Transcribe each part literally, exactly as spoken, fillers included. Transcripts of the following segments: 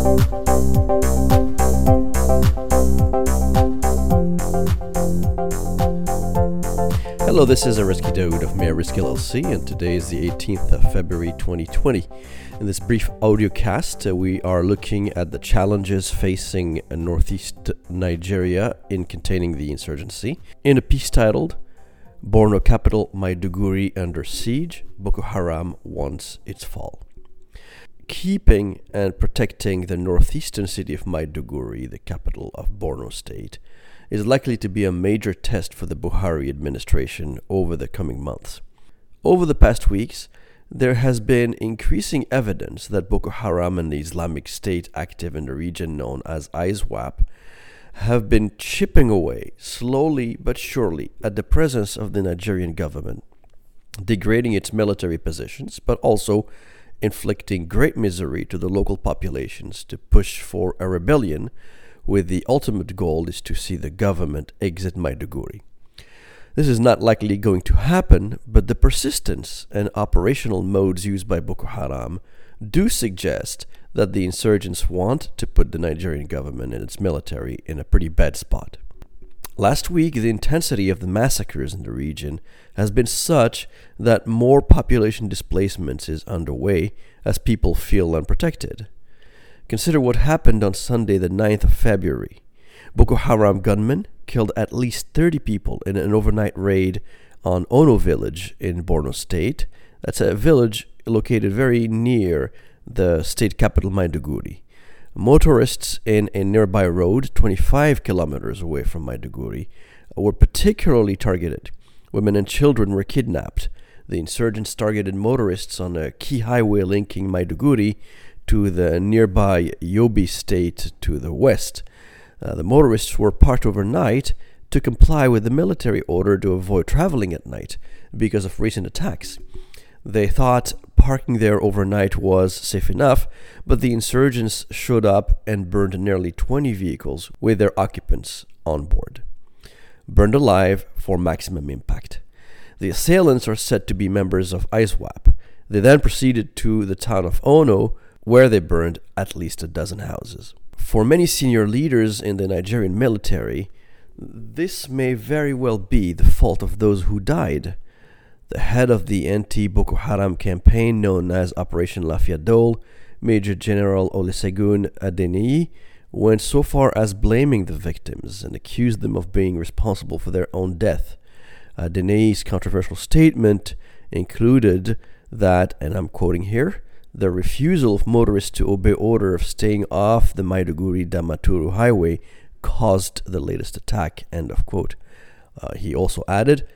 Hello, this is Ariski Daoud of Mayor Risk L L C, and today is the eighteenth of February twenty twenty. In this brief audiocast, uh, we are looking at the challenges facing uh, northeast Nigeria in containing the insurgency. In a piece titled, Borno Capital Maiduguri Under Siege, Boko Haram Wants Its Fall. Keeping and protecting the northeastern city of Maiduguri, the capital of Borno State, is likely to be a major test for the Buhari administration over the coming months. Over the past weeks, there has been increasing evidence that Boko Haram and the Islamic State active in the region known as ISWAP have been chipping away slowly but surely at the presence of the Nigerian government, degrading its military positions, but also inflicting great misery to the local populations to push for a rebellion, with the ultimate goal is to see the government exit Maiduguri. This is not likely going to happen, but the persistence and operational modes used by Boko Haram do suggest that the insurgents want to put the Nigerian government and its military in a pretty bad spot. Last week, the intensity of the massacres in the region has been such that more population displacement is underway as people feel unprotected. Consider what happened on Sunday, the ninth of February. Boko Haram gunmen killed at least thirty people in an overnight raid on Ono village in Borno State. That's a village located very near the state capital Maiduguri. Motorists in a nearby road, twenty-five kilometers away from Maiduguri, were particularly targeted. Women and children were kidnapped. The insurgents targeted motorists on a key highway linking Maiduguri to the nearby Yobe state to the west. Uh, the motorists were parked overnight to comply with the military order to avoid traveling at night because of recent attacks. They thought parking there overnight was safe enough, but the insurgents showed up and burned nearly twenty vehicles with their occupants on board. Burned alive for maximum impact. The assailants are said to be members of ISWAP. They then proceeded to the town of Ono, where they burned at least a dozen houses. For many senior leaders in the Nigerian military, this may very well be the fault of those who died. The head of the anti-Boko Haram campaign known as Operation Lafiya-Dole, Major General Olusegun Adeniyi, went so far as blaming the victims and accused them of being responsible for their own death. Adeniyi's controversial statement included that, and I'm quoting here, the refusal of motorists to obey order of staying off the Maiduguri-Damaturu highway caused the latest attack, end of quote. Uh, he also added,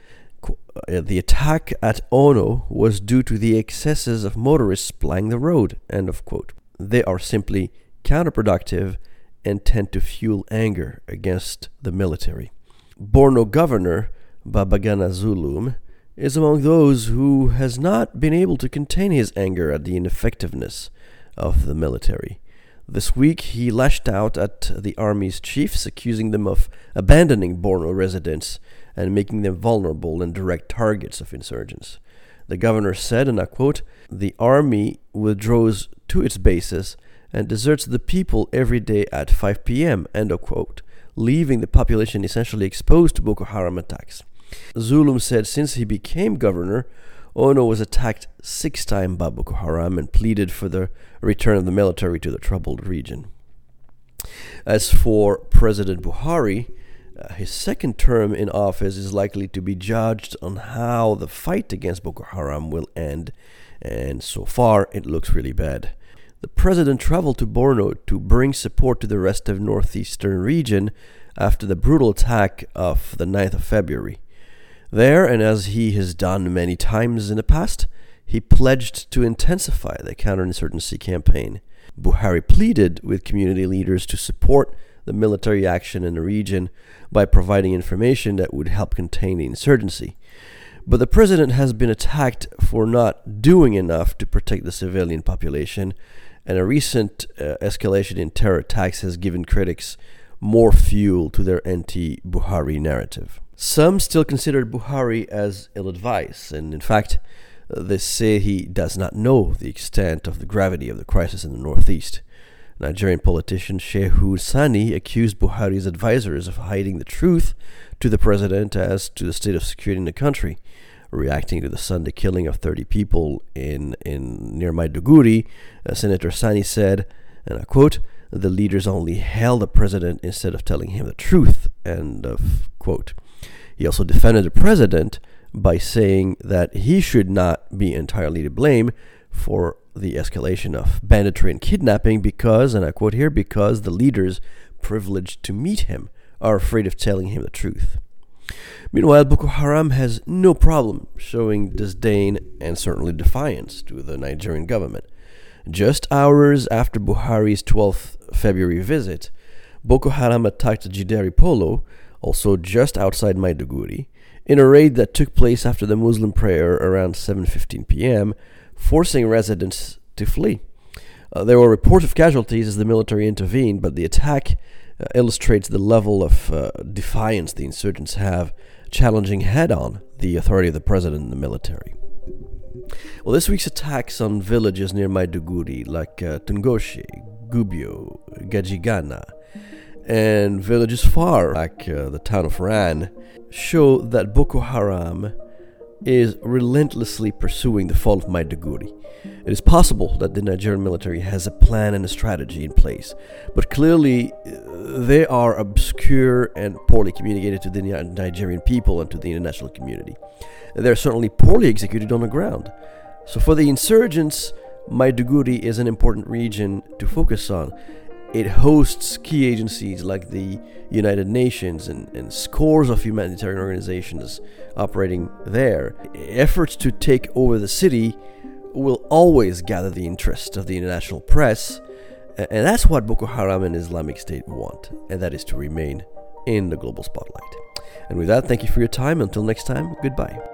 the attack at Ono was due to the excesses of motorists plying the road, end of quote. They are simply counterproductive and tend to fuel anger against the military. Borno Governor Babagana Zulum is among those who has not been able to contain his anger at the ineffectiveness of the military. This week, he lashed out at the army's chiefs, accusing them of abandoning Borno residents and making them vulnerable and direct targets of insurgents. The governor said, and I quote, "The army withdraws to its bases and deserts the people every day at five p.m., end of quote, leaving the population essentially exposed to Boko Haram attacks." Zulum said since he became governor, Ono was attacked six times by Boko Haram and pleaded for the return of the military to the troubled region. As for President Buhari, uh, his second term in office is likely to be judged on how the fight against Boko Haram will end, and so far it looks really bad. The president traveled to Borno to bring support to the rest of the northeastern region after the brutal attack of the ninth of February. There, and as he has done many times in the past, he pledged to intensify the counterinsurgency campaign. Buhari pleaded with community leaders to support the military action in the region by providing information that would help contain the insurgency. But the president has been attacked for not doing enough to protect the civilian population, and a recent uh, escalation in terror attacks has given critics more fuel to their anti-Buhari narrative. Some still consider Buhari as ill-advised, and in fact, they say he does not know the extent of the gravity of the crisis in the Northeast. Nigerian politician Shehu Sani accused Buhari's advisors of hiding the truth to the president as to the state of security in the country. Reacting to the Sunday killing of thirty people in, in near Maiduguri, uh, Senator Sani said, and I quote, "The leaders only held the president instead of telling him the truth," end of quote. He also defended the president by saying that he should not be entirely to blame for the escalation of banditry and kidnapping because, and I quote here, because the leaders privileged to meet him are afraid of telling him the truth. Meanwhile, Boko Haram has no problem showing disdain and certainly defiance to the Nigerian government. Just hours after Buhari's twelfth of February visit, Boko Haram attacked Jideri Polo, also just outside Maiduguri, in a raid that took place after the Muslim prayer around seven fifteen p.m., forcing residents to flee. Uh, there were reports of casualties as the military intervened, but the attack uh, illustrates the level of uh, defiance the insurgents have, challenging head-on the authority of the president and the military. Well, this week's attacks on villages near Maiduguri, like uh, Tungoshe, Gubio, Gajigana, and villages far, like uh, the town of Ran, show that Boko Haram is relentlessly pursuing the fall of Maiduguri. It is possible that the Nigerian military has a plan and a strategy in place, but clearly uh, they are obscure and poorly communicated to the Nigerian people and to the international community. They're certainly poorly executed on the ground. So for the insurgents, Maiduguri is an important region to focus on. It hosts key agencies like the United Nations and, and scores of humanitarian organizations operating there. Efforts to take over the city will always gather the interest of the international press, and that's what Boko Haram and Islamic State want, and that is to remain in the global spotlight. And with that, thank you for your time. Until next time, goodbye.